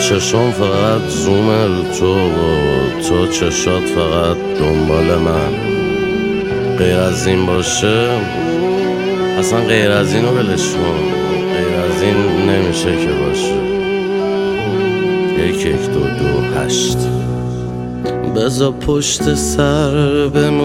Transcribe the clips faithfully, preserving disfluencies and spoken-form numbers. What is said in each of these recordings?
چشم فقط زوم رو تو و تو چشات فقط دنبال من. غیر از این باشه اصلا غیر از اینو ولش کن، غیر از این نمیشه که باشه. یک یک دو دو هشت. بذار پشت سر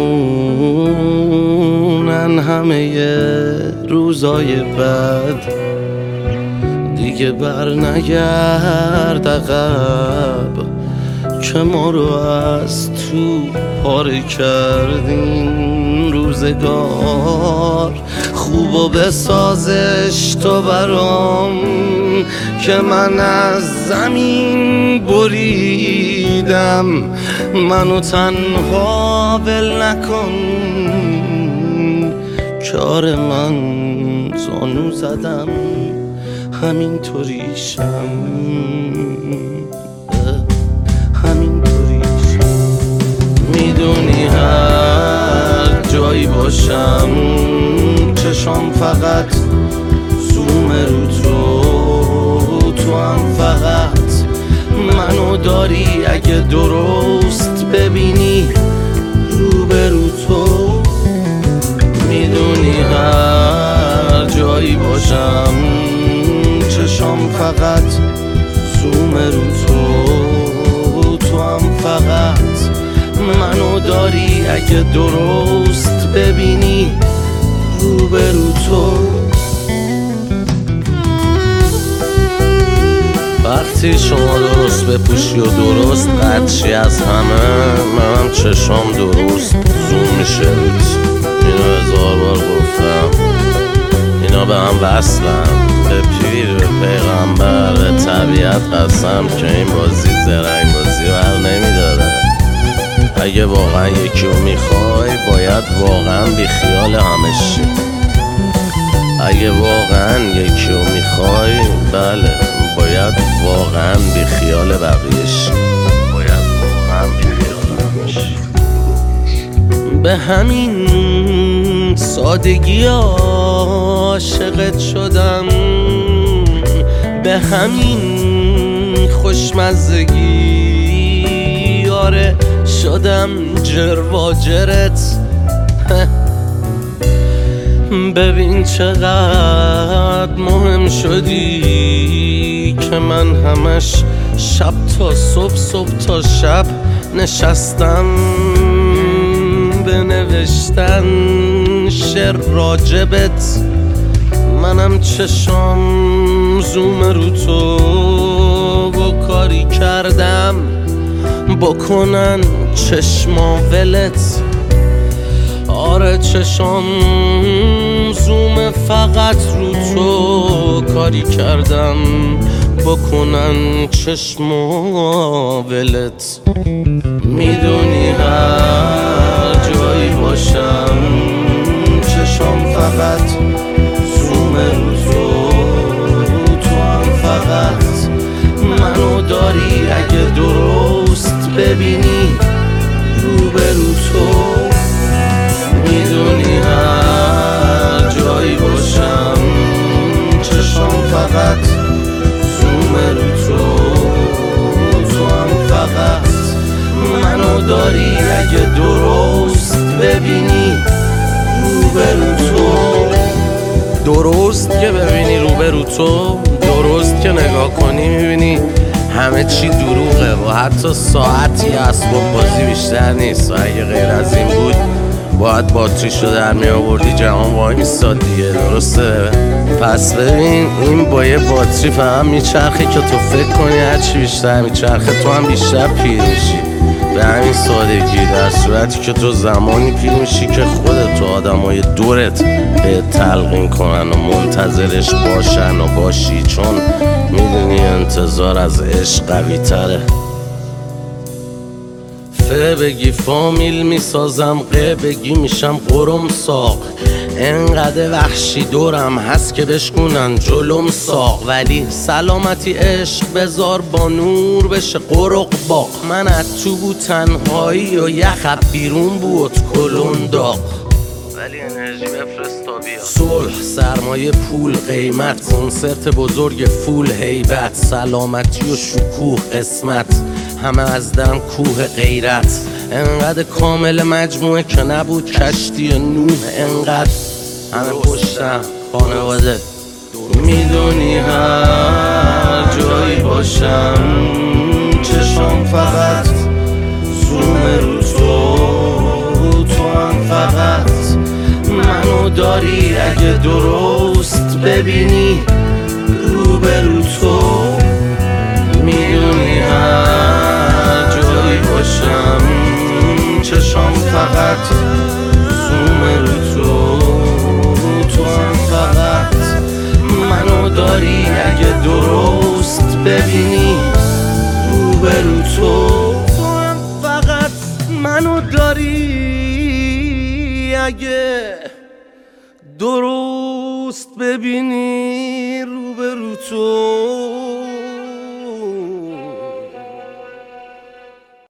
بمونن همه روزای بد، دیگه بر نگرد عقب که ما رو از تو پاره کردین. روزگار خوب و بسازش تو برام که من از زمین بریدم. منو تنها ول نکن کار من زانو زدم همینطوریشم همینطوریشم. میدونی هر جایی باشم چشم فقط زوم رو تو، تو هم فقط منو داری. اگه درست ببینی روبرو تو، میدونی هر جایی باشم چشم فقط زوم رو تو، تو هم فقط منو داری. اگه درست ببینی روبرو تو. وقتی شما درست بپوشی و درست قدشی از همه، منم چشم درست زوم میشه روت. اینو هزار بار گفتم، اینا به هم وصلن، به پیر به پیغمبر به طبیعت قسم که این بازی زرنگ بازی بر نمیداره. اگه واقعا یکی رو میخوای باید واقعا بی خیال همشی. اگه واقعا یکی رو میخوای بله باید واقعا بی خیال بقیه‌شی، باید واقعا بی خیال همشی. به همین سادگی عاشقت شدم، به همین خوشمزگی آره شدم جرواجرت. ببین چقدر مهم شدی که من همش شب تا صبح صبح تا شب نشستم بنوشتن شعر راجبت. منم چشم زوم رو تو و کاری کردم بکنن چشما ولت. آره چشم زوم فقط رو تو کاری کردم بکنن چشما ولت. میدونی هر جایی باشم چشم فقط زوم رو تو، تو هم فقط منو داری. اگه درست ببینی روبرو تو، میدونی هر جایی باشم چشم فقط زوم رو تو، تو هم فقط منو داری. اگه درست ببینی روبرو تو، درست که ببینی روبرو تو، درست که نگاه کنی میبینی همه چی دروغه و حتی ساعتی اسباب بازی بیشتر نیست. و اگه غیر از این بود باید باتریشو در می آوردی جهان وای میستاد دیگه، درسته؟ پس ببین این با یه باتری فهم میچرخه که تو فکر کنی هرچی بیشتر میچرخه تو هم بیشتر پیر میشی. به همین سادگی، در صورتی که تو زمانی پیر میشی که خودت و آدمای دورت به تلقین کنن و منتظرش باشن و باشی، چون میدونی انتظار از عشق قوی تره. ف بگی فامیل میسازم، ق بگی میشم قرم ساق. انقدر وحشی دورم هست که بشکنن جلوم ساق. ولی سلامتی عشق بذار با نور بشه قرق باق. من از تو بود تنهایی و یخب بیرون بود کلون داغ. ولی انرژی بفرست صلح، سرمایه، پول، قیمت، کنسرت بزرگ، فول، هیبت، سلامتی و شکوه، قسمت، همه از دم کوه غیرت. انقدر کامل مجموعه که نبود کشتی نوح. انقدر همه پشتم خانواده. میدونی هر جایی باشم چشم فقط زوم رو تو، تو هم فقط منو داری. اگه درست ببینی روبرو تو. میدونی هر جایی باشم چشم فقط زوم رو تو، تو هم فقط منو داری. اگه درست ببینی روبرو تو، تو هم فقط منو داری. اگه درست ببینی روبرو تو.